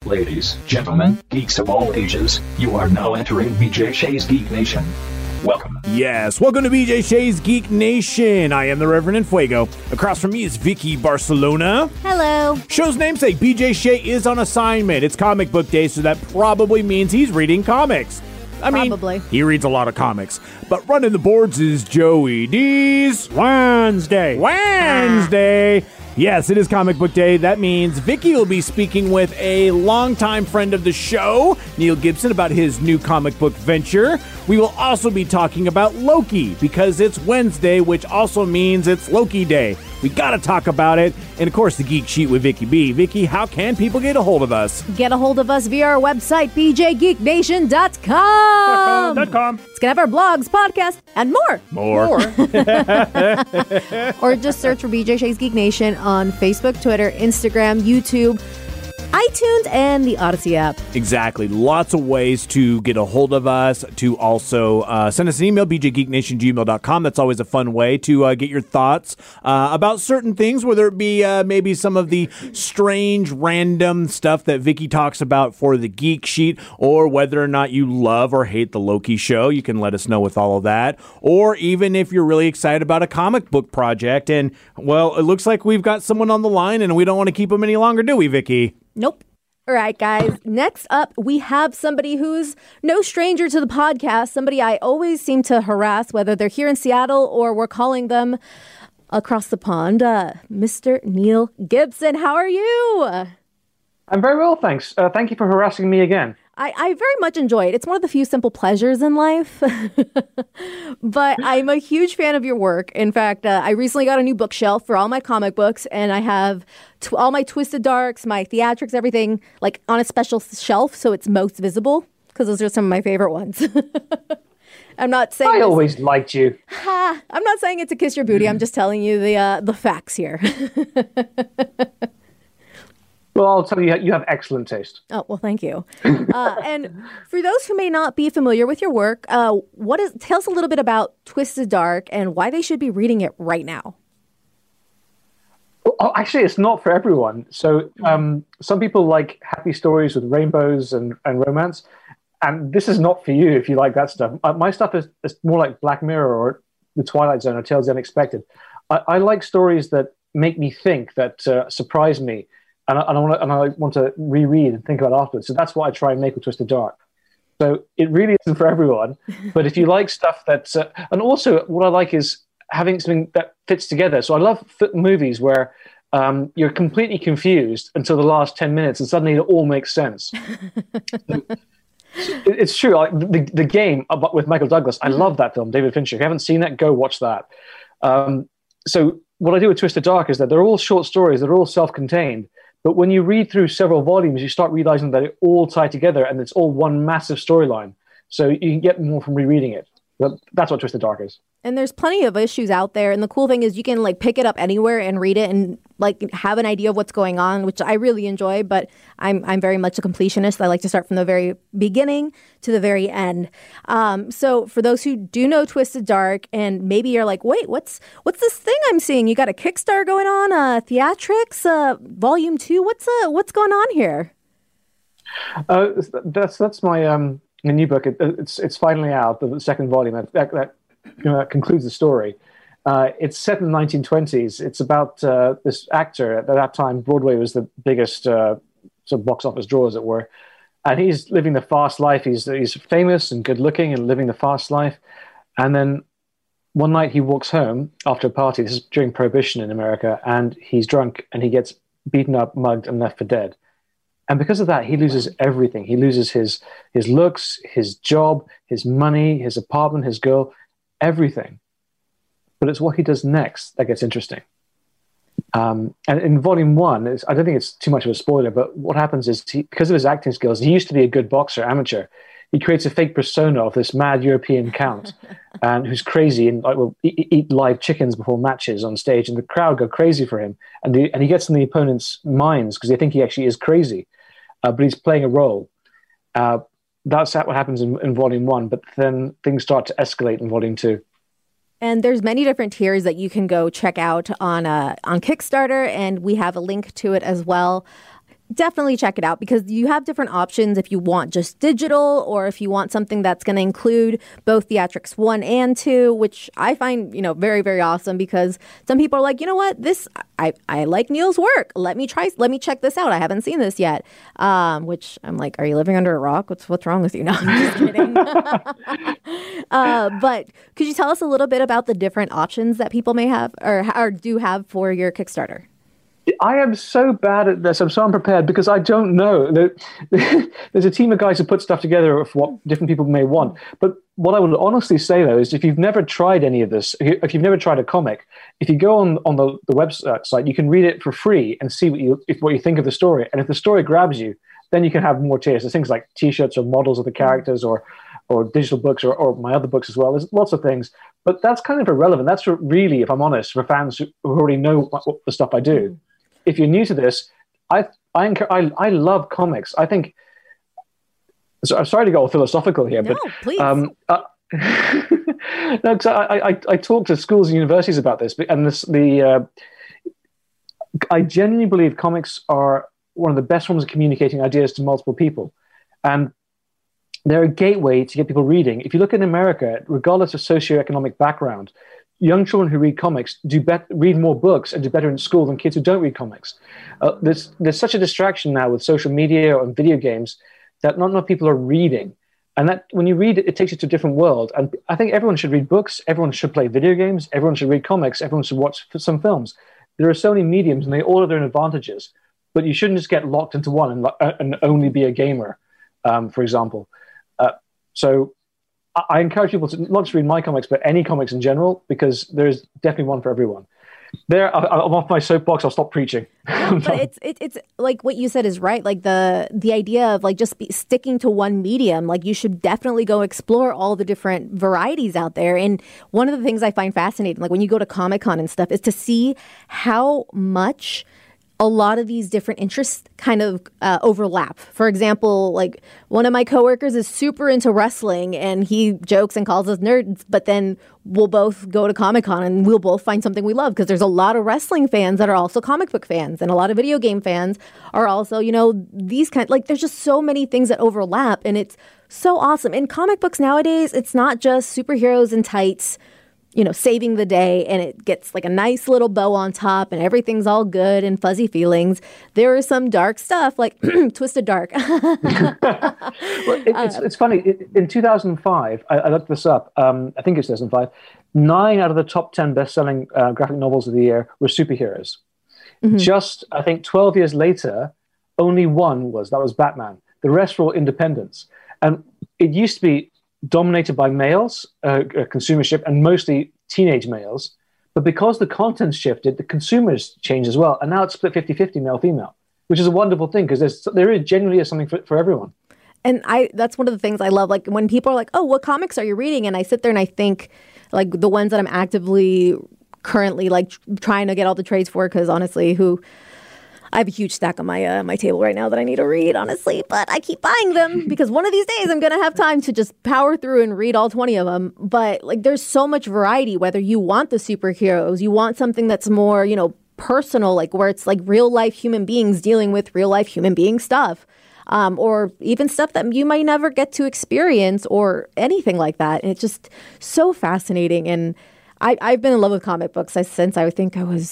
Ladies, gentlemen, geeks of all ages, you are now entering BJ Shea's Geek Nation. Welcome. Yes, welcome to BJ Shea's Geek Nation. I am the Reverend Fuego. Across from me is Vicky Barcelona. Hello. Show's namesake, BJ Shea, is on assignment. It's comic book day, so that probably means he's reading comics. I mean, he reads a lot of comics. But running the boards is Joey D's Wednesday. Yes, it is comic book day. That means Vicky will be speaking with a longtime friend of the show, Neil Gibson, about his new comic book venture. We will also be talking about Loki because it's Wednesday, which also means it's Loki Day. We got to talk about it. And, of course, the Geek Sheet with Vicky B. Vicky, how can people get a hold of us? Get a hold of us via our website, bjgeeknation.com. It's going to have our blogs, podcasts, and more. Or just search for BJ Shea's Geek Nation on Facebook, Twitter, Instagram, YouTube, iTunes, and the Odyssey app. Exactly. Lots of ways to get a hold of us, to also send us an email, bjgeeknation@gmail.com. That's always a fun way to get your thoughts about certain things, whether it be maybe some of the strange, random stuff that Vicky talks about for the Geek Sheet, or whether or not you love or hate the Loki show. You can let us know with all of that. Or even if you're really excited about a comic book project, and, well, it looks like we've got someone on the line, and we don't want to keep them any longer, do we, Vicky? Nope. All right, guys. Next up, we have somebody who's no stranger to the podcast, somebody I always seem to harass, whether they're here in Seattle or we're calling them across the pond. Mr. Neil Gibson, how are you? I'm very well, thanks. Thank you for harassing me again. I very much enjoy it. It's one of the few simple pleasures in life. But I'm a huge fan of your work. In fact, I recently got a new bookshelf for all my comic books, and I have all my Twisted Darks, my theatrics, everything, like on a special shelf so it's most visible, because those are some of my favorite ones. I'm not saying I always liked you. I'm not saying it to kiss your booty. I'm just telling you the facts here. Well, I'll tell you, you have excellent taste. Oh, well, thank you. And for those who may not be familiar with your work, tell us a little bit about Twisted Dark and why they should be reading it right now. Well, actually, it's not for everyone. So some people like happy stories with rainbows and romance. And this is not for you if you like that stuff. My stuff is more like Black Mirror or The Twilight Zone or Tales of the Unexpected. I like stories that make me think, that surprise me. And I want to reread and think about it afterwards. So that's what I try and make with Twisted Dark. So it really isn't for everyone. But if you like stuff that's... and also, what I like is having something that fits together. So I love movies where you're completely confused until the last 10 minutes and suddenly it all makes sense. It's true. Like the Game with Michael Douglas, I love that film, David Fincher. If you haven't seen it, go watch that. So what I do with Twisted Dark is that they're all short stories. They're all self-contained. But when you read through several volumes, you start realizing that it all tie together and it's all one massive storyline. So you can get more from rereading it. That's what Twisted Dark is. And there's plenty of issues out there. And the cool thing is you can pick it up anywhere and read it and have an idea of what's going on, which I really enjoy. But I'm very much a completionist. I like to start from the very beginning to the very end. So for those who do know Twisted Dark, and maybe you're like, wait, what's this thing I'm seeing? You got a Kickstarter going on, theatrics, volume 2. What's going on here? That's my new book. It's finally out. The second volume that concludes the story. It's set in the 1920s. It's about this actor. At that time, Broadway was the biggest sort of box office draw, as it were. And he's living the fast life. He's famous and good looking and living the fast life. And then one night he walks home after a party. This is during Prohibition in America. And he's drunk and he gets beaten up, mugged, and left for dead. And because of that, he loses everything. He loses his looks, his job, his money, his apartment, his girl, everything. But it's what he does next that gets interesting. And in volume 1, I don't think it's too much of a spoiler, but what happens is because of his acting skills, he used to be a good boxer, amateur. He creates a fake persona of this mad European count and who's crazy and will eat live chickens before matches on stage, and the crowd go crazy for him. And he gets in the opponent's minds because they think he actually is crazy, but he's playing a role. That's what happens in volume 1, but then things start to escalate in volume 2. And there's many different tiers that you can go check out on Kickstarter, and we have a link to it as well. definitely check it out because you have different options if you want just digital or if you want something that's going to include both theatrics 1 and 2, which I find, very, very awesome because some people are like, you know what, I like Neil's work. Let me check this out. I haven't seen this yet. Which I'm like, are you living under a rock? What's wrong with you? No, I'm just kidding. But could you tell us a little bit about the different options that people may have or do have for your Kickstarter? I am so bad at this. I'm so unprepared because I don't know. There's a team of guys who put stuff together of what different people may want. But what I would honestly say, though, is if you've never tried any of this, if you've never tried a comic, if you go on the website, you can read it for free and see what you think of the story. And if the story grabs you, then you can have more tiers. There's things like T-shirts or models of the characters or digital books or my other books as well. There's lots of things. But that's kind of irrelevant. That's really, if I'm honest, for fans who already know the stuff I do. If you're new to this, I love comics. I think. So I'm sorry to go all philosophical here, but please. No, because I talk to schools and universities about this, and I genuinely believe comics are one of the best forms of communicating ideas to multiple people, and they're a gateway to get people reading. If you look in America, regardless of socioeconomic background, young children who read comics read more books and do better in school than kids who don't read comics. There's such a distraction now with social media and video games that not enough people are reading. And that when you read it, it takes you to a different world. And I think everyone should read books. Everyone should play video games. Everyone should read comics. Everyone should watch some films. There are so many mediums and they all have their own advantages. But you shouldn't just get locked into one and only be a gamer, for example. So I encourage people to not just read my comics, but any comics in general, because there's definitely one for everyone. I'm off my soapbox. I'll stop preaching. But it's like what you said is right. Like the idea of like just sticking to one medium. Like you should definitely go explore all the different varieties out there. And one of the things I find fascinating, like when you go to Comic-Con and stuff, is to see how much a lot of these different interests kind of overlap. For example, like one of my coworkers is super into wrestling and he jokes and calls us nerds, but then we'll both go to Comic-Con and we'll both find something we love because there's a lot of wrestling fans that are also comic book fans and a lot of video game fans are also, these there's just so many things that overlap and it's so awesome. In comic books nowadays, it's not just superheroes in tights, saving the day and it gets like a nice little bow on top and everything's all good and fuzzy feelings. There is some dark stuff like Twisted Dark. Well, it's funny. In 2005, I looked this up. I think it's 2005. 9 out of the top 10 best-selling graphic novels of the year were superheroes. Mm-hmm. Just, I think, 12 years later, only one was. That was Batman. The rest were all independents. And it used to be dominated by males, consumership, and mostly teenage males. But because the content's shifted, the consumers changed as well. And now it's split 50-50 male-female, which is a wonderful thing because there is genuinely something for everyone. And that's one of the things I love. Like when people are like, oh, what comics are you reading? And I sit there and I think like the ones that I'm actively currently like trying to get all the trades for, because honestly, I have a huge stack on my table right now that I need to read, honestly, but I keep buying them because one of these days I'm going to have time to just power through and read all 20 of them. But like there's so much variety, whether you want the superheroes, you want something that's more, personal, like where it's like real life human beings dealing with real life human being stuff, or even stuff that you might never get to experience or anything like that. And it's just so fascinating. And I've been in love with comic books since I think I was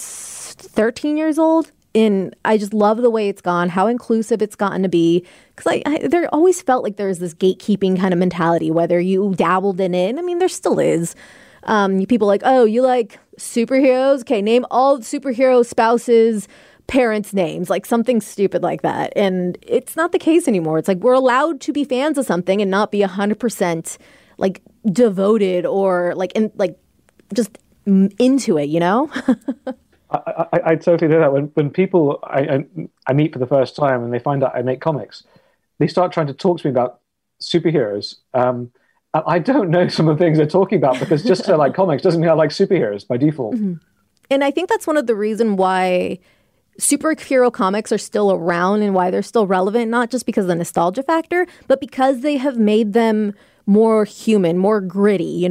13 years old. And I just love the way it's gone, how inclusive it's gotten to be. Because there always felt like there was this gatekeeping kind of mentality, whether you dabbled in it. I mean, there still is. People like, oh, you like superheroes? Okay, name all superhero spouses' parents' names, like something stupid like that. And it's not the case anymore. It's like we're allowed to be fans of something and not be 100% like devoted or just into it, I totally do that. When people I meet for the first time and they find out I make comics, they start trying to talk to me about superheroes. I don't know some of the things they're talking about because just because I like comics doesn't mean I like superheroes by default. Mm-hmm. And I think that's one of the reasons why superhero comics are still around and why they're still relevant, not just because of the nostalgia factor, but because they have made them more human, more gritty,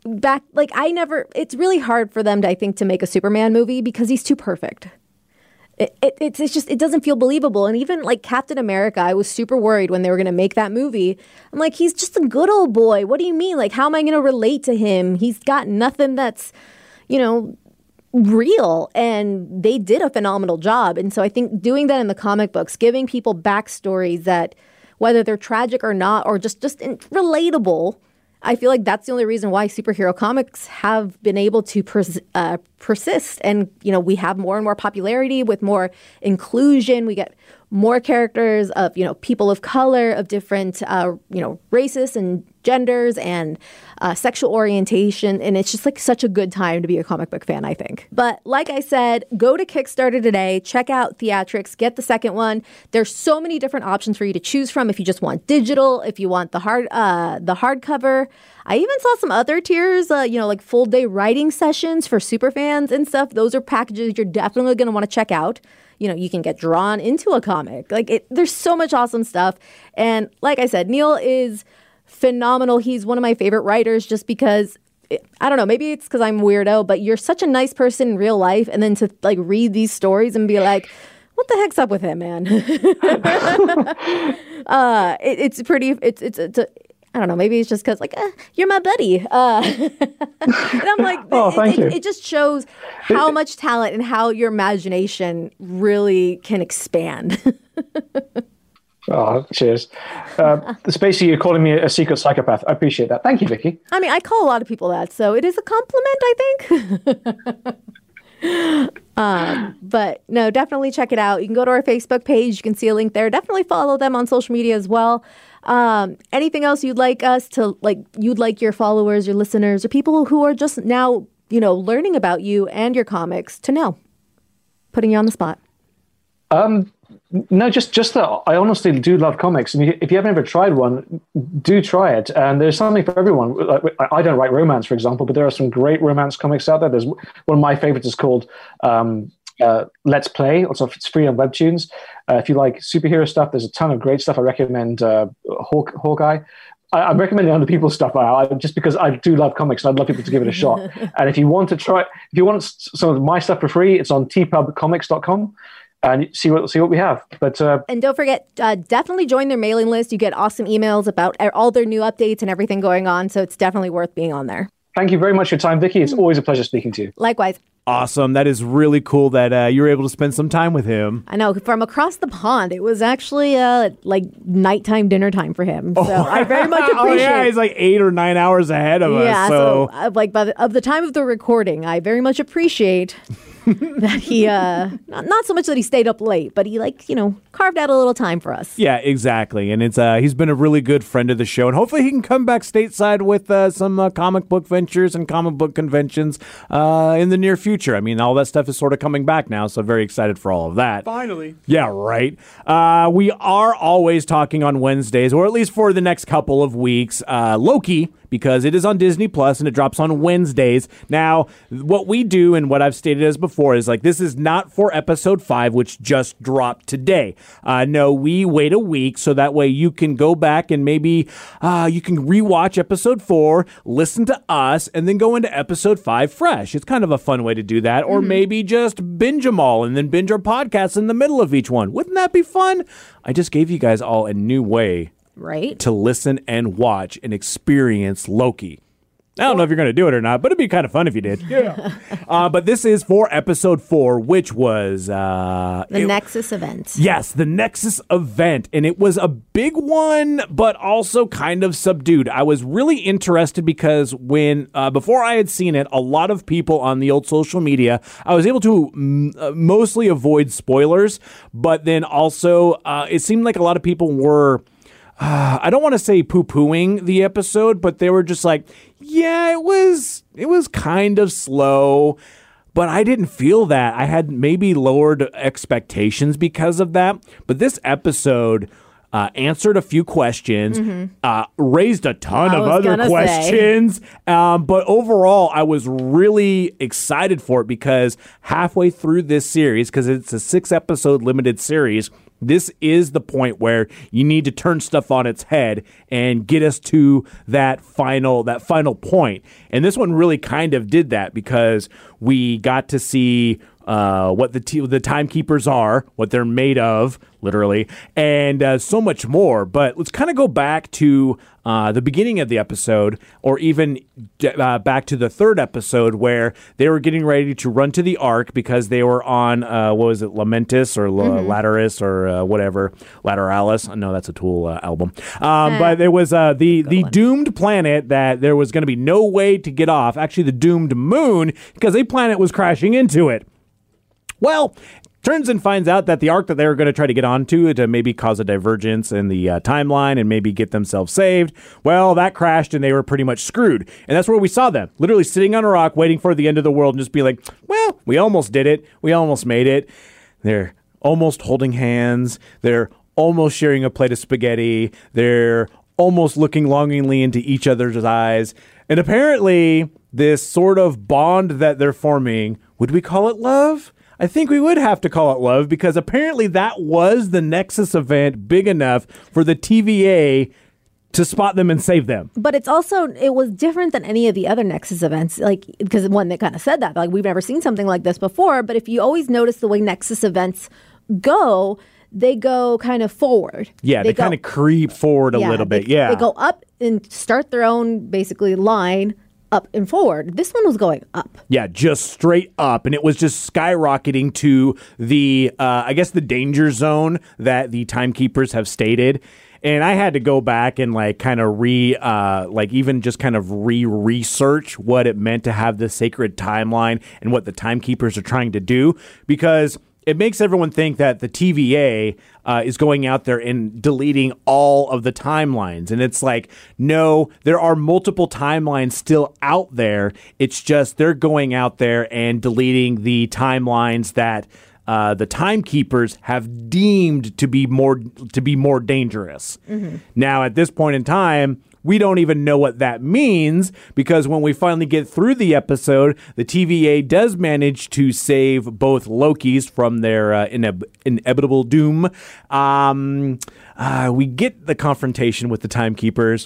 it's really hard for them to make a Superman movie because he's too perfect. it doesn't feel believable. And even like Captain America, I was super worried when they were going to make that movie. I'm like, he's just a good old boy. What do you mean? Like, how am I going to relate to him? He's got nothing that's, real. And they did a phenomenal job. And so I think doing that in the comic books, giving people backstories that, whether they're tragic or not, or just relatable, I feel like that's the only reason why superhero comics have been able to persist. And, we have more and more popularity with more inclusion. We get more characters of, people of color, of different, races and genders and sexual orientation. And it's just like such a good time to be a comic book fan, I think. But like I said, go to Kickstarter today, check out Theatrix, get the second one. There's so many different options for you to choose from. If you just want digital, if you want the hardcover. I even saw some other tiers, like full day writing sessions for super fans and stuff. Those are packages you're definitely going to want to check out. You can get drawn into a comic. There's so much awesome stuff. And like I said, Neil is phenomenal. He's one of my favorite writers just because, I don't know, maybe it's because I'm a weirdo, but you're such a nice person in real life. And then to read these stories and be like, what the heck's up with him, man? It's pretty, I don't know, maybe it's just because, you're my buddy. And I'm like, oh, thank you. It just shows how much talent and how your imagination really can expand. Oh, cheers. It's basically you're calling me a secret psychopath. I appreciate that. Thank you, Vicky. I mean, I call a lot of people that, so it is a compliment, I think. But no, definitely check it out. You can go to our Facebook page. You can see a link there. Definitely follow them on social media as well. Anything else you'd like us to you'd like your followers, your listeners, or people who are just now, learning about you and your comics to know? Putting you on the spot. No, just that I honestly do love comics. And if you haven't ever tried one, do try it. And there's something for everyone. I don't write romance, for example, but there are some great romance comics out there. There's one of my favorites is called Let's Play. Also, it's free on Webtoons. If you like superhero stuff, there's a ton of great stuff. I recommend Hawkeye. I'm recommending other people's stuff just because I do love comics and I'd love people to give it a shot. And if you want some of my stuff for free, it's on tpubcomics.com. And see what we have. But and don't forget, definitely join their mailing list. You get awesome emails about all their new updates and everything going on. So it's definitely worth being on there. Thank you very much for your time, Vicky. It's always a pleasure speaking to you. Likewise. Awesome. That is really cool that you were able to spend some time with him. I know. From across the pond, it was actually nighttime dinner time for him. So I very much appreciate it. Oh, yeah. He's 8 or 9 hours ahead of us. Yeah. So of the time of the recording, I very much appreciate that he, not so much that he stayed up late, but he carved out a little time for us. Yeah, exactly. And it's he's been a really good friend of the show. And hopefully he can come back stateside with some comic book ventures and comic book conventions in the near future. I mean, all that stuff is sort of coming back now, so very excited for all of that. Finally. Yeah, right. We are always talking on Wednesdays, or at least for the next couple of weeks, Loki, because it is on Disney Plus and it drops on Wednesdays. Now, what we do and what I've stated as before is this is not for episode 5, which just dropped today. No, we wait a week so that way you can go back and maybe you can rewatch episode 4, listen to us, and then go into episode 5 fresh. It's kind of a fun way to do that. Or maybe just binge them all and then binge our podcasts in the middle of each one. Wouldn't that be fun? I just gave you guys all a new way to listen and watch and experience Loki. I don't know if you're going to do it or not, but it'd be kind of fun if you did. Yeah. But this is for episode 4, which was... the Nexus event. Yes, the Nexus event. And it was a big one, but also kind of subdued. I was really interested because before I had seen it, a lot of people on the old social media, I was able to mostly avoid spoilers, but then also it seemed like a lot of people were... I don't want to say poo-pooing the episode, but they were just yeah, it was kind of slow, but I didn't feel that. I had maybe lowered expectations because of that. But this episode answered a few questions, raised a ton of other questions. But overall, I was really excited for it because halfway through this series, because it's a 6-episode limited series, this is the point where you need to turn stuff on its head and get us to that final point. And this one really kind of did that because we got to see what the timekeepers are, what they're made of, literally, and so much more. But let's kind of go back to the beginning of the episode, or even back to the third episode, where they were getting ready to run to the Ark because they were on, what was it, Lamentus or Lateris or whatever, Lateralis. No, that's a Tool album. But it was the doomed planet that there was going to be no way to get off. Actually, the doomed moon, because a planet was crashing into it. Well, turns and finds out that the Ark that they were going to try to get onto to maybe cause a divergence in the timeline and maybe get themselves saved, well, that crashed and they were pretty much screwed. And that's where we saw them, literally sitting on a rock waiting for the end of the world and just be like, well, we almost did it. We almost made it. They're almost holding hands. They're almost sharing a plate of spaghetti. They're almost looking longingly into each other's eyes. And apparently, this sort of bond that they're forming, would we call it love? I think we would have to call it love, because apparently that was the Nexus event big enough for the TVA to spot them and save them. But it was different than any of the other Nexus events, like, because one that kind of said that, like, we've never seen something like this before. But if you always notice the way Nexus events go, they go kind of forward. Yeah, they kind of creep forward a little bit. They go up and start their own, basically, line up and forward. This one was going up. Yeah, just straight up. And it was just skyrocketing to the, I guess, the danger zone that the timekeepers have stated. And I had to go back and kind of research what it meant to have this sacred timeline and what the timekeepers are trying to do, because it makes everyone think that the TVA is going out there and deleting all of the timelines. And it's like, no, there are multiple timelines still out there. It's just they're going out there and deleting the timelines that the timekeepers have deemed to be more dangerous. Mm-hmm. Now, at this point in time, we don't even know what that means, because when we finally get through the episode, the TVA does manage to save both Lokis from their inevitable doom. We get the confrontation with the timekeepers,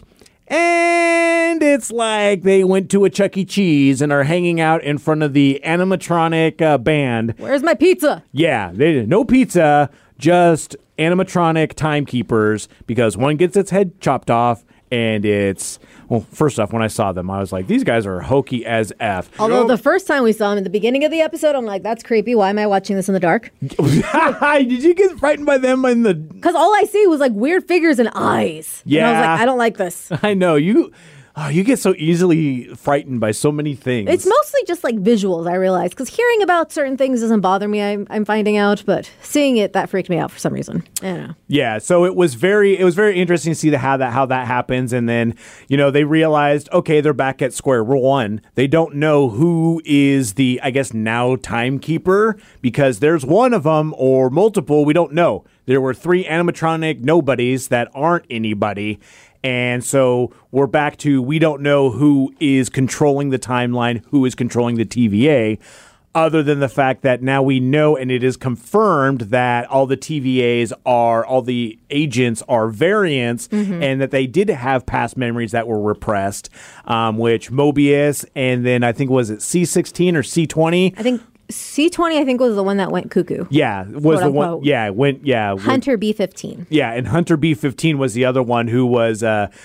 and it's like they went to a Chuck E. Cheese and are hanging out in front of the animatronic band. Where's my pizza? Yeah, no pizza, just animatronic timekeepers, because one gets its head chopped off. And it's, well, first off, when I saw them, I was like, these guys are hokey as F. Although the first time we saw them at the beginning of the episode, I'm like, that's creepy. Why am I watching this in the dark? Did you get frightened by them in the... Because all I see was weird figures and eyes. Yeah. And I was like, I don't like this. I know. You get so easily frightened by so many things. It's mostly just visuals, I realize, because hearing about certain things doesn't bother me, I'm finding out, but seeing it, that freaked me out for some reason. I don't know. Yeah, so it was very interesting to see how that happens, and then, they realized, okay, they're back at square one. They don't know who is the, I guess, now timekeeper, because there's one of them or multiple, we don't know. There were 3 animatronic nobodies that aren't anybody. And so we're back to, we don't know who is controlling the timeline, who is controlling the TVA, other than the fact that now we know, and it is confirmed, that all the all the agents are variants, and that they did have past memories that were repressed, which Mobius, and then I think, was it C16 or C20? I think C20, I think, was the one that went cuckoo. Yeah, was the one. Yeah, Hunter B15. Yeah, and Hunter B15 was the other one who was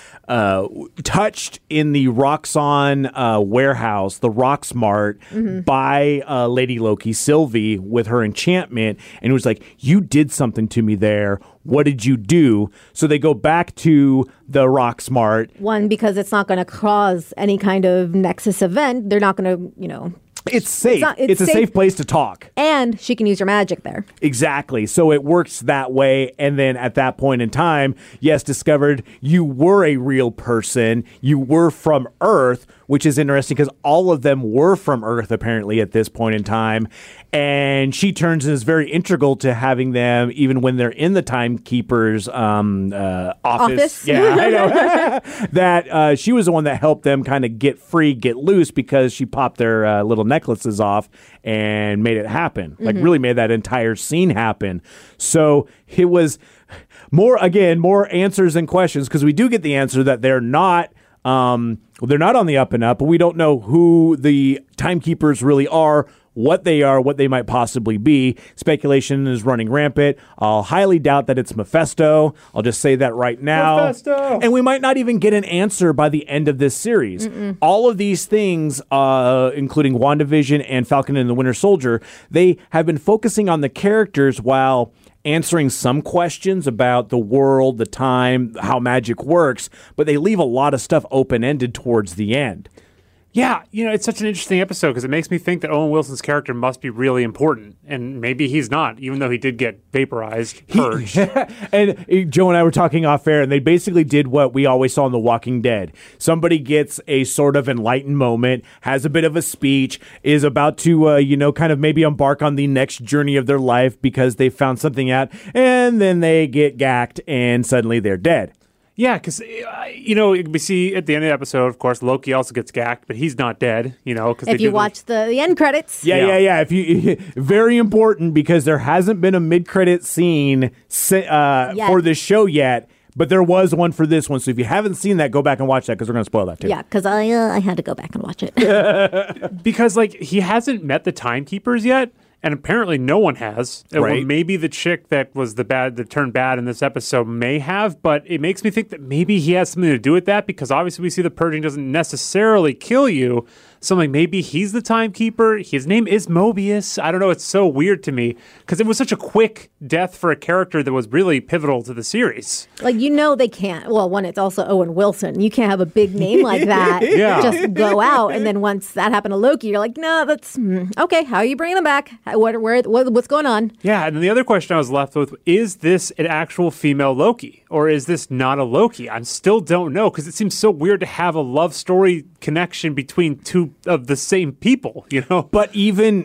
touched in the Roxxon warehouse, the Roxmart, by Lady Loki, Sylvie, with her enchantment, and it was like, you did something to me there. What did you do? So they go back to the Roxmart. One, because it's not going to cause any kind of Nexus event. They're not going to, It's safe. It's a safe place to talk. And she can use her magic there. Exactly. So it works that way. And then at that point in time, yes, discovered you were a real person. You were from Earth, which is interesting because all of them were from Earth apparently at this point in time. And she turns and is very integral to having them even when they're in the Timekeeper's office. Yeah, I know. That she was the one that helped them kind of get free, get loose, because she popped their little necklaces off and made it happen. Like really made that entire scene happen. So it was more answers than questions, because we do get the answer that they're not on the up and up, but we don't know who the Timekeepers really are, what they are, what they might possibly be. Speculation is running rampant. I'll highly doubt that it's Mephisto. I'll just say that right now. Mephisto! And we might not even get an answer by the end of this series. All of these things, including WandaVision and Falcon and the Winter Soldier, they have been focusing on the characters while answering some questions about the world, the time, how magic works, but they leave a lot of stuff open-ended towards the end. Yeah, it's such an interesting episode because it makes me think that Owen Wilson's character must be really important, and maybe he's not, even though he did get vaporized, purged. And Joe and I were talking off air, and they basically did what we always saw in The Walking Dead. Somebody gets a sort of enlightened moment, has a bit of a speech, is about to, kind of maybe embark on the next journey of their life because they found something out, and then they get gacked, and suddenly they're dead. Yeah, because, we see at the end of the episode, of course, Loki also gets gacked, but he's not dead, because if you watch the end credits. Yeah. Very important because there hasn't been a mid-credit scene for this show yet, but there was one for this one. So if you haven't seen that, go back and watch that because we're going to spoil that too. Yeah, because I had to go back and watch it. Because, he hasn't met the Timekeepers yet. And apparently no one has. Right. Well, maybe the chick that was that turned bad in this episode may have, but it makes me think that maybe he has something to do with that because obviously we see the purging doesn't necessarily kill you. So I'm like, maybe he's the timekeeper. His name is Mobius. I don't know. It's so weird to me because it was such a quick death for a character that was really pivotal to the series. They can't. Well, one, it's also Owen Wilson. You can't have a big name like that just go out. And then once that happened to Loki, you're like, no, that's okay. How are you bringing him back? What's going on? Yeah. And then the other question I was left with, is this an actual female Loki or is this not a Loki? I still don't know because it seems so weird to have a love story connection between two of the same people, But even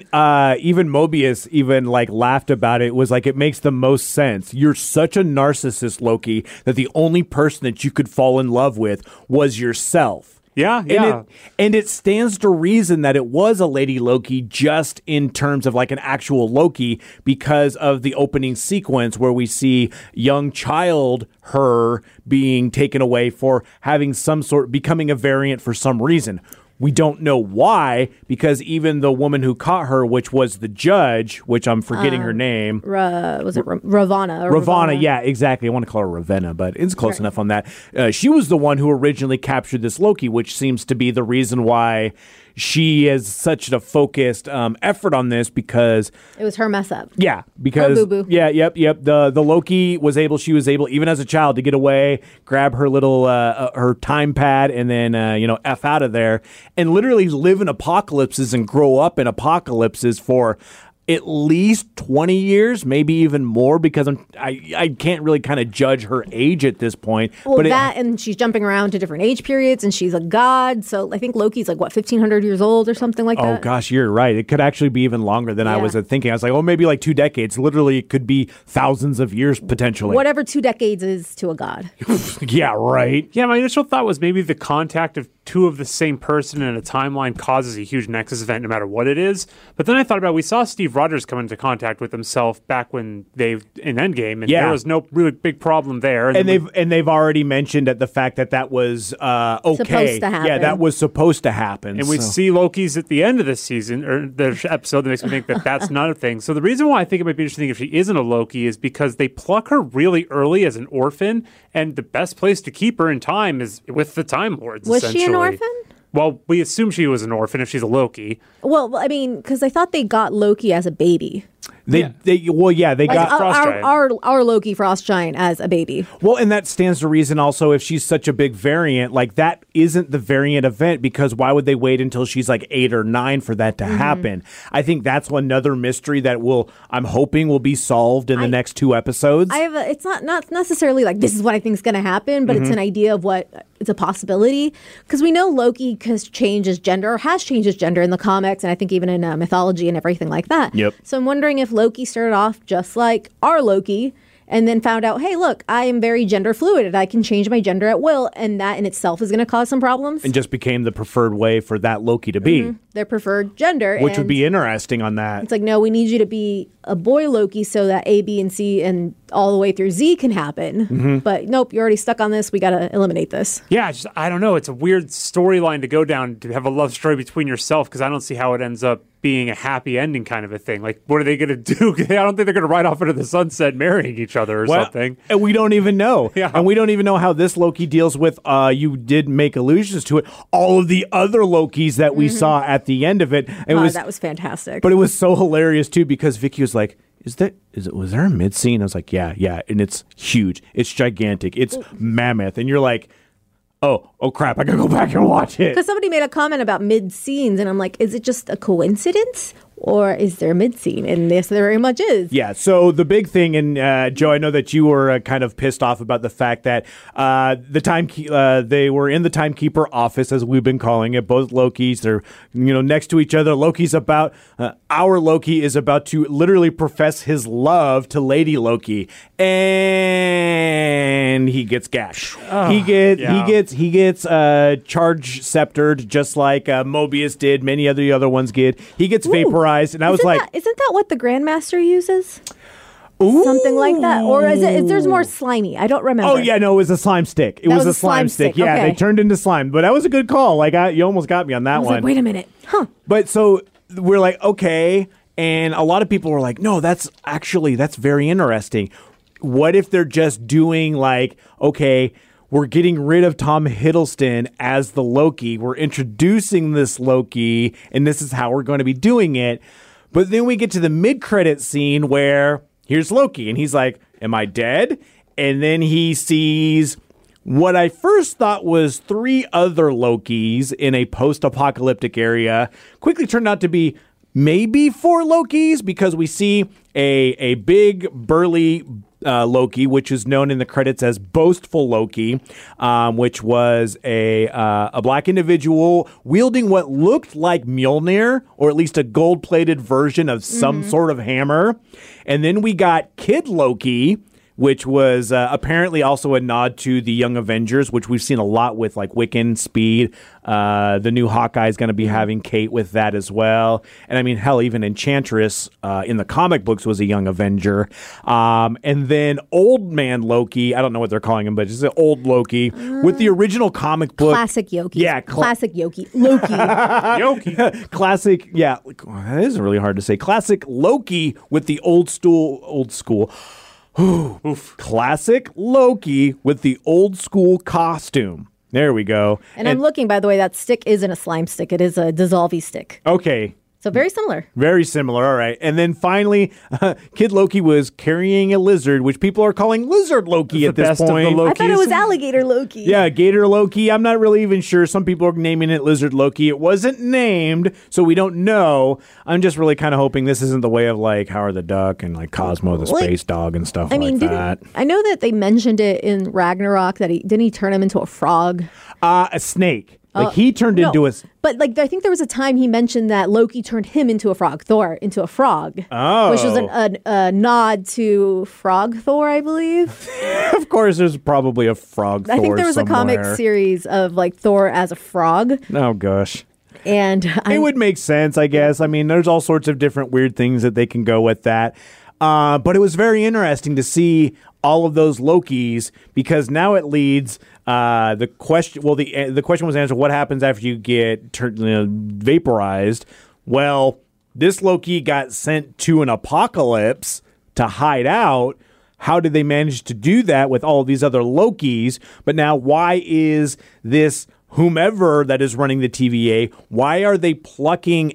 Mobius laughed about it. Was like, it makes the most sense. You're such a narcissist, Loki, that the only person that you could fall in love with was yourself. Yeah. And it stands to reason that it was a Lady Loki just in terms of an actual Loki because of the opening sequence where we see young child her being taken away for having becoming a variant for some reason. We don't know why, because even the woman who caught her, which was the judge, which I'm forgetting her name. Was it Ravonna? Ravonna, yeah, exactly. I want to call her Ravenna, but it's close enough on that. She was the one who originally captured this Loki, which seems to be the reason why she has such a focused effort on this because it was her mess up. Yeah, because her boo-boo. Yep. The Loki she was able even as a child to get away, grab her little her time pad, and then F out of there, and literally live in apocalypses and grow up in apocalypses for at least 20 years, maybe even more, because I can't really kind of judge her age at this point. Well, and she's jumping around to different age periods, and she's a god. So I think Loki's 1,500 years old or something like that. Oh, gosh, you're right. It could actually be even longer than I was thinking. I was like, maybe 2 decades. Literally, it could be thousands of years potentially. Whatever 2 decades is to a god. Yeah, right. Yeah, my initial thought was maybe the contact of two of the same person in a timeline causes a huge Nexus event no matter what it is. But then I thought about, we saw Steve Rogers come into contact with himself back when in Endgame, and there was no really big problem there. And they've already mentioned at the fact that was okay. Supposed to happen. Yeah, that was supposed to happen. And we see Loki's at the end of this season, or the episode, that makes me think that that's not a thing. So the reason why I think it might be interesting if she isn't a Loki is because they pluck her really early as an orphan, and the best place to keep her in time is with the Time Lords, Was she an orphan? Well, we assume she was an orphan if she's a Loki. Well, I mean, because I thought they got Loki as a baby. They got Frost Giant. Our Loki Frost Giant as a baby. Well, and that stands to reason also if she's such a big variant, that isn't the variant event, because why would they wait until she's 8 or 9 for that to happen? I think that's another mystery that I'm hoping will be solved in the next 2 episodes. It's not necessarily this is what I think is going to happen, but it's an idea of it's a possibility, because we know Loki has changed his gender in the comics, and I think even in mythology and everything like that. Yep. So I'm wondering if Loki started off just like our Loki and then found out, hey, look, I am very gender fluid and I can change my gender at will, and that in itself is going to cause some problems. And just became the preferred way for that Loki to be. Their preferred gender. Which would be interesting on that. It's no, we need you to be a boy Loki so that A, B, and C and all the way through Z can happen. But nope, you're already stuck on this. We got to eliminate this. Yeah, I don't know. It's a weird storyline to go down, to have a love story between yourself, because I don't see how it ends up being a happy ending kind of a thing. Like, what are they going to do? I don't think they're going to ride off into the sunset marrying each other or something. And we don't even know. Yeah. And we don't even know how this Loki deals with, you did make allusions to it, all of the other Lokis that we saw at the end of it. That was fantastic. But it was so hilarious, too, because Vicky was like, was there a mid-scene? I was like, yeah. And it's huge. It's gigantic. It's mammoth. And you're like, oh crap, I gotta go back and watch it. Because somebody made a comment about mid-scenes, and I'm like, is it just a coincidence? Or is there a mid-scene? And yes, there very much is. Yeah, so the big thing, and Joe, I know that you were kind of pissed off about the fact that they were in the Timekeeper office, as we've been calling it. Both Lokis, they're next to each other. Our Loki is about to literally profess his love to Lady Loki, and he gets gashed. He gets charge sceptered, just like Mobius did. Many of the other ones did. He gets vaporized. And I was like, isn't that what the Grandmaster uses? Ooh. Something like that, or is there's more slimy? I don't remember. Oh yeah, no, it was a slime stick. It was a slime stick. Yeah, okay. They turned into slime, but that was a good call. Like you almost got me on that I was one. like, wait a minute, huh? But so we're like, okay, and a lot of people were like, no, that's very interesting. What if they're just doing like, okay, we're getting rid of Tom Hiddleston as the Loki. We're introducing this Loki, and this is how we're going to be doing it. But then we get to the mid-credit scene where here's Loki, and he's like, am I dead? And then he sees what I first thought was 3 other Lokis in a post-apocalyptic area. Quickly turned out to be maybe 4 Lokis, because we see a big, burly Loki, which is known in the credits as Boastful Loki, which was a black individual wielding what looked like Mjolnir, or at least a gold-plated version of some sort of hammer. And then we got Kid Loki, which was apparently also a nod to the Young Avengers, which we've seen a lot with, like Wiccan, Speed. The new Hawkeye is going to be having Kate with that as well. And I mean, hell, even Enchantress in the comic books was a Young Avenger. And then Old Man Loki, I don't know what they're calling him, but it's an old Loki with the original comic book. Classic Yoki. Yeah. Classic Yoki. Loki. Yoki. Classic, yeah. That is really hard to say. Classic Loki with the old school. Oof. Classic Loki with the old school costume. There we go. And I'm looking, by the way, that stick isn't a slime stick. It is a dissolvey stick. Okay. So very similar. Very similar. All right. And then finally, Kid Loki was carrying a lizard, which people are calling Lizard Loki at this point. I thought it was Alligator Loki. Yeah, Gator Loki. I'm not really even sure. Some people are naming it Lizard Loki. It wasn't named, so we don't know. I'm just really kind of hoping this isn't the way of like Howard the Duck and like Cosmo the space dog and stuff like that. I know that they mentioned it in Ragnarok that didn't he turn him into a frog? A snake. Like he turned into a... But like I think there was a time he mentioned that Loki turned him into a frog, Thor into a frog. Oh. Which was a nod to Frog Thor, I believe. Of course, there's probably a frog Thor I think there was somewhere. a comic series of like Thor as a frog. Oh, gosh. And it would make sense, I guess. I mean, there's all sorts of different weird things that they can go with that. But it was very interesting to see all of those Lokis, because now it leads... the question was answered, what happens after you get vaporized? Well, this Loki got sent to an apocalypse to hide out. How did they manage to do that with all of these other Lokis? But now why is this whomever that is running the TVA, why are they plucking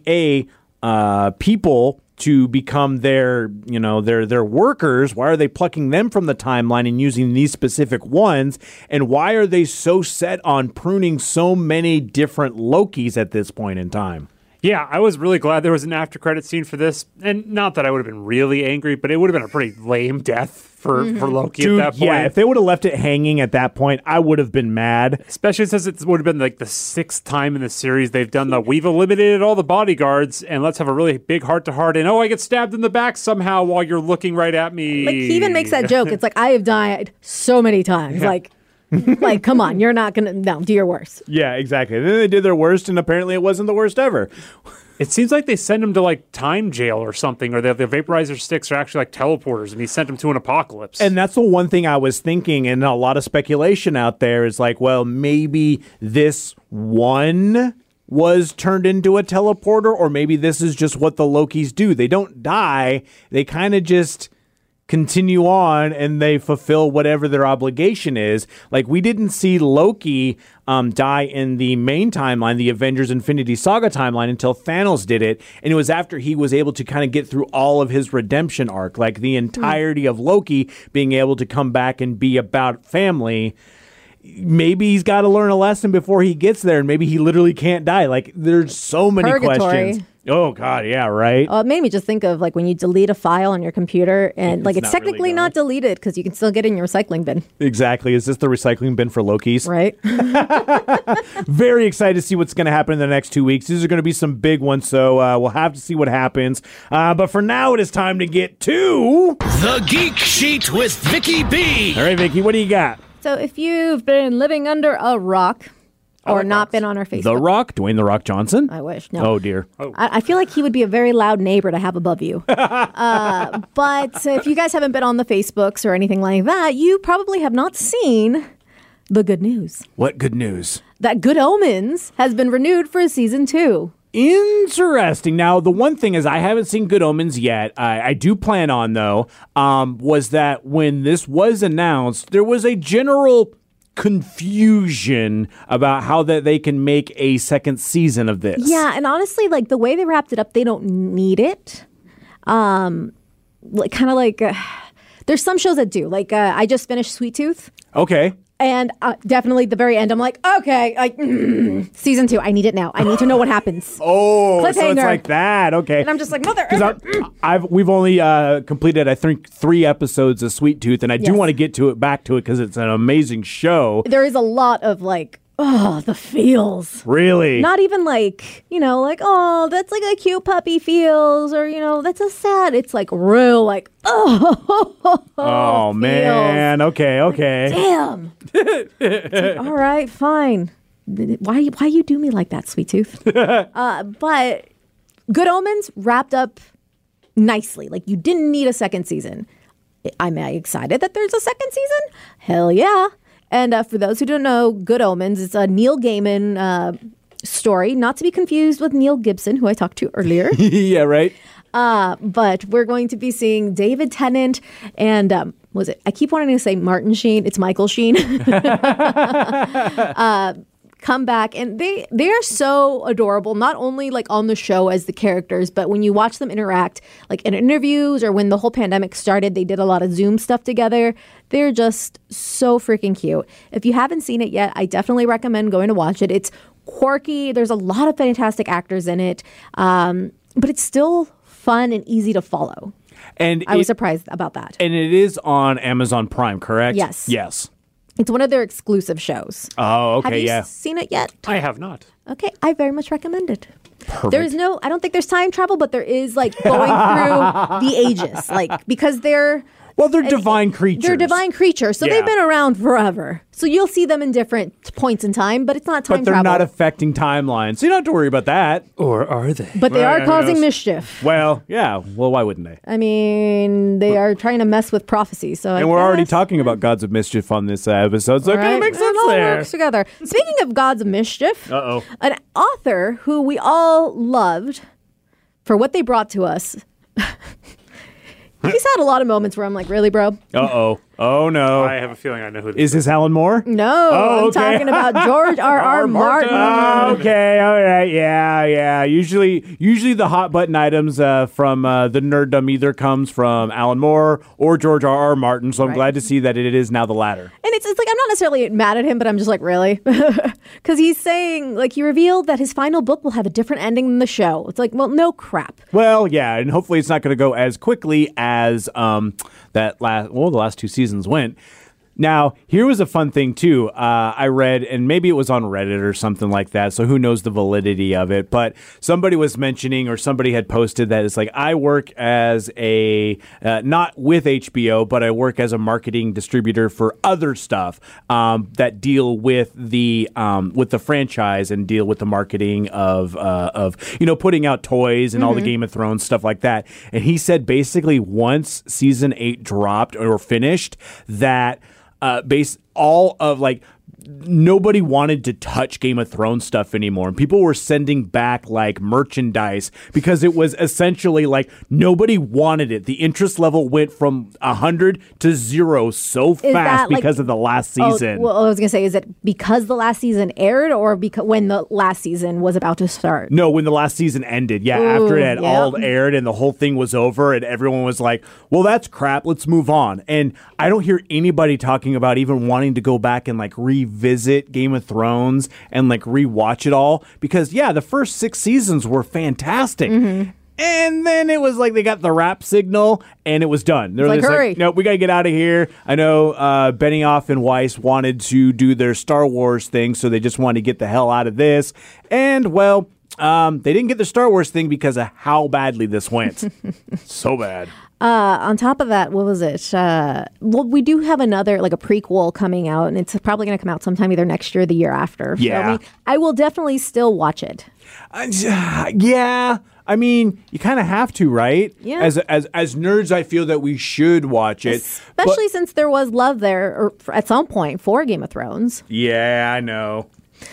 people to become their workers? Why are they plucking them from the timeline and using these specific ones? And why are they so set on pruning so many different Lokis at this point in time? Yeah, I was really glad there was an after credit scene for this. And not that I would have been really angry, but it would have been a pretty lame death for Loki at that point. Yeah, if they would have left it hanging at that point, I would have been mad. Especially since it would have been like the 6th time in the series they've done we've eliminated all the bodyguards and let's have a really big heart-to-heart and I get stabbed in the back somehow while you're looking right at me. Like he even makes that joke. It's like, I have died so many times. Yeah. Like, come on, you're not going to, do your worst. Yeah, exactly. And then they did their worst, and apparently it wasn't the worst ever. It seems like they send him to, like, time jail or something, or the vaporizer sticks are actually, like, teleporters, and he sent him to an apocalypse. And that's the one thing I was thinking, and a lot of speculation out there is like, well, maybe this one was turned into a teleporter, or maybe this is just what the Lokis do. They don't die. They kind of just continue on and they fulfill whatever their obligation is. Like, we didn't see Loki die in the main timeline, the Avengers Infinity Saga timeline, until Thanos did it. And it was after he was able to kind of get through all of his redemption arc, like the entirety of Loki being able to come back and be about family. Maybe he's got to learn a lesson before he gets there, and maybe he literally can't die. Like, there's so many questions. Oh, God, yeah, right? It made me just think of, like, when you delete a file on your computer, and, like, it's technically really not deleted because you can still get it in your recycling bin. Exactly. Is this the recycling bin for Lokis? Right. Very excited to see what's going to happen in the next 2 weeks. These are going to be some big ones, so we'll have to see what happens. But for now, it is time to get to The Geek Sheet with Vicky B. All right, Vicky, what do you got? So if you've been living under a rock or not been on our Facebook. The Rock? Dwayne The Rock Johnson? I wish. No. Oh, dear. I feel like he would be a very loud neighbor to have above you. But if you guys haven't been on the Facebooks or anything like that, you probably have not seen the good news. What good news? That Good Omens has been renewed for season 2. Interesting. Now, the one thing is I haven't seen Good Omens yet. I do plan on, though, was that when this was announced, there was a general confusion about how that they can make a second season of this. Yeah, and honestly, like, the way they wrapped it up, they don't need it. Like, kind of like, there's some shows that do. Like, I just finished Sweet Tooth. Okay. And definitely the very end, I'm like, okay, like, season 2, I need it now. I need to know what happens. Oh, so it's Cliffhanger. like that. Okay. And I'm just like, mother. We've only completed, I think, 3 episodes of Sweet Tooth, and I do Yes. want to get back to it because it's an amazing show. There is a lot of, like, the feels. Really? Not even like, like, oh, that's like a cute puppy feels, or, that's a sad. It's like real, like, Oh, man. Okay. Damn. It's like, all right, fine. Why you do me like that, Sweet Tooth? But Good Omens wrapped up nicely. Like, you didn't need a second season. Am I excited that there's a second season? Hell yeah. And for those who don't know, Good Omens, it's a Neil Gaiman story, not to be confused with Neil Gibson, who I talked to earlier. Yeah, right? But we're going to be seeing David Tennant and, I keep wanting to say Martin Sheen. It's Michael Sheen. Come back, and they are so adorable, not only like on the show as the characters, but when you watch them interact, like in interviews or when the whole pandemic started, they did a lot of Zoom stuff together. They're just so freaking cute. If you haven't seen it yet, I definitely recommend going to watch it. It's quirky. There's a lot of fantastic actors in it, but it's still fun and easy to follow. And I was surprised about that. And it is on Amazon Prime, correct? Yes. Yes. It's one of their exclusive shows. Oh, okay, Have you yeah. seen it yet? I have not. Okay, I very much recommend it. Perfect. There's I don't think there's time travel, but there is, like, going through the ages, like, because they're divine creatures. They're divine creatures, so Yeah. they've been around forever. So you'll see them in different points in time, but it's not time But they're travel. not affecting timelines, so you don't have to worry about that. Or are they? But they Well, are who causing knows? mischief. Well, yeah. Well, why wouldn't they? I mean, they are trying to mess with prophecy. So And we're already talking about Gods of Mischief on this episode, so it kind of makes sense it all there. works together. Speaking of Gods of Mischief, Uh-oh. an author who we all loved for what they brought to us. He's had a lot of moments where I'm like, really, bro? Uh-oh. Oh, no. I have a feeling I know who this Is this Alan Moore? No, Oh, I'm okay. talking about George R.R. Martin. Oh, okay, all right, yeah. Usually the hot button items from the nerddom either comes from Alan Moore or George R.R. Martin, so I'm Right. glad to see that it is now the latter. And it's like, I'm not necessarily mad at him, but I'm just like, really? Because he's saying, like, he revealed that his final book will have a different ending than the show. It's like, well, no crap. Well, yeah, and hopefully it's not going to go as quickly as the last 2 seasons went. Now, here was a fun thing, too. I read, and maybe it was on Reddit or something like that, so who knows the validity of it, but somebody was mentioning, or somebody had posted that it's like, I work as not with HBO, but I work as a marketing distributor for other stuff that deal with the franchise and deal with the marketing of putting out toys and all the Game of Thrones stuff like that. And he said basically once season 8 dropped or finished that all of like nobody wanted to touch Game of Thrones stuff anymore. And people were sending back like merchandise because it was essentially like nobody wanted it. The interest level went from 100 to 0 so fast because of the last season. Well, I was going to say, is it because the last season aired or because when the last season was about to start? No, when the last season ended. Yeah, after it had all aired and the whole thing was over and everyone was like, well, that's crap. Let's move on. And I don't hear anybody talking about even wanting to go back and like revisit Game of Thrones and like rewatch it all because, yeah, the first 6 seasons were fantastic. Mm-hmm. And then it was like they got the wrap signal and it was done. They're like, just hurry. like, no, we got to get out of here. I know Benioff and Weiss wanted to do their Star Wars thing, so they just wanted to get the hell out of this. And, well, they didn't get the Star Wars thing because of how badly this went. So bad. On top of that, what was it? Well, we do have another, like a prequel coming out, and it's probably going to come out sometime either next year or the year after. Yeah. So, I will definitely still watch it. Yeah. I mean, you kind of have to, right? Yeah. As nerds, I feel that we should watch it. Especially since there was love there at some point for Game of Thrones. Yeah, I know.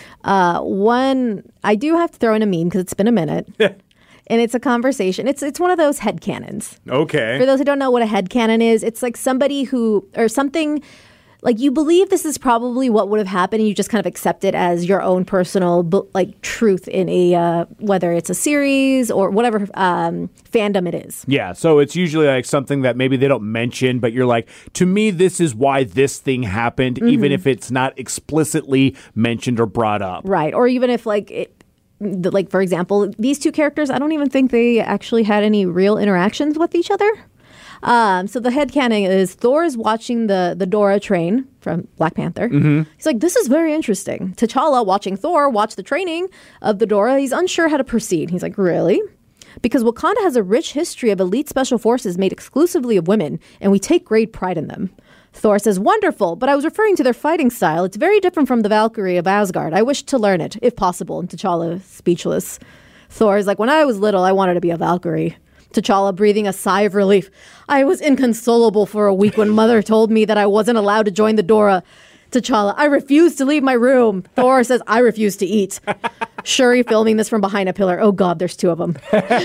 One, I do have to throw in a meme because it's been a minute. And it's a conversation. It's one of those headcanons. Okay. For those who don't know what a headcanon is, it's like somebody who, or something, like you believe this is probably what would have happened and you just kind of accept it as your own personal like truth in a, whether it's a series or whatever fandom it is. Yeah, so it's usually like something that maybe they don't mention, but you're like, to me, this is why this thing happened, even if it's not explicitly mentioned or brought up. Right. Or even if like like, for example, these two characters, I don't even think they actually had any real interactions with each other. So the headcanon is Thor is watching the Dora train from Black Panther. Mm-hmm. He's like, this is very interesting. T'Challa watching Thor watch the training of the Dora. He's unsure how to proceed. He's like, really? Because Wakanda has a rich history of elite special forces made exclusively of women, and we take great pride in them. Thor says, wonderful, but I was referring to their fighting style. It's very different from the Valkyrie of Asgard. I wish to learn it, if possible. And T'Challa, speechless. Thor is like, when I was little, I wanted to be a Valkyrie. T'Challa breathing a sigh of relief. I was inconsolable for a week when Mother told me that I wasn't allowed to join the Dora. T'Challa, I refuse to leave my room. Thor says, I refuse to eat. Shuri filming this from behind a pillar. Oh, God, there's 2 of them.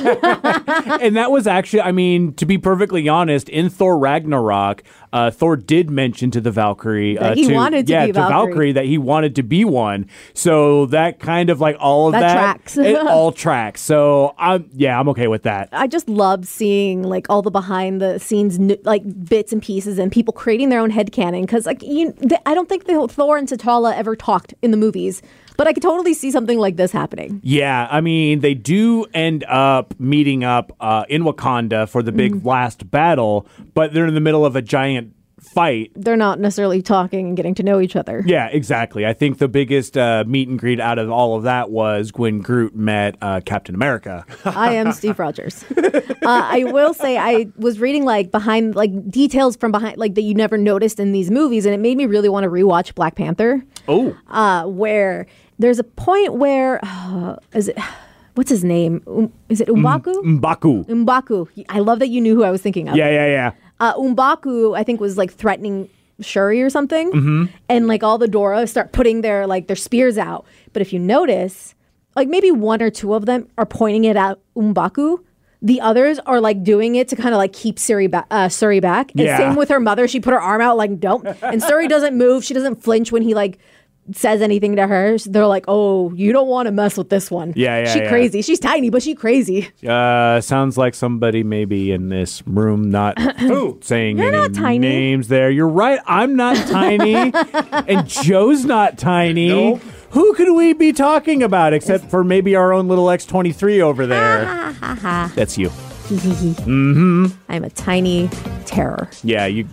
And that was actually, I mean, to be perfectly honest, in Thor Ragnarok, Thor did mention to the Valkyrie that he wanted to be to Valkyrie that he wanted to be one. So that kind of like all of that tracks. It all tracks. So I'm okay with that. I just love seeing like all the behind the scenes like bits and pieces and people creating their own headcanon because like I don't think Thor and T'Challa ever talked in the movies. But I could totally see something like this happening. Yeah, I mean, they do end up meeting up in Wakanda for the big last battle, but they're in the middle of a giant fight. They're not necessarily talking and getting to know each other. Yeah, exactly. I think the biggest meet and greet out of all of that was when Groot met Captain America. I am Steve Rogers. I will say I was reading like behind like details from behind like that you never noticed in these movies, and it made me really want to rewatch Black Panther. Oh, where there's a point where is it? What's his name? Is it M'Baku? M'Baku. I love that you knew who I was thinking of. Yeah. M'Baku, I think, was like threatening Shuri or something, and like all the Dora start putting their spears out. But if you notice, like maybe 1 or 2 of them are pointing it at M'Baku. The others are like doing it to kind of like keep Shuri back. And same with her mother. She put her arm out like don't. And Shuri doesn't move. She doesn't flinch when he like says anything to her. They're like, oh, you don't want to mess with this one. She's crazy. She's tiny, but she's crazy. Sounds like somebody maybe in this room not saying You're any not tiny. names there. You're right. I'm not tiny. And Joe's not tiny. Nope. Who could we be talking about except for maybe our own little X-23 over there? That's you. I'm a tiny terror. You're.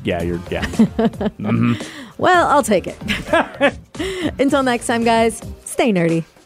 Well, I'll take it. Until next time, guys, stay nerdy.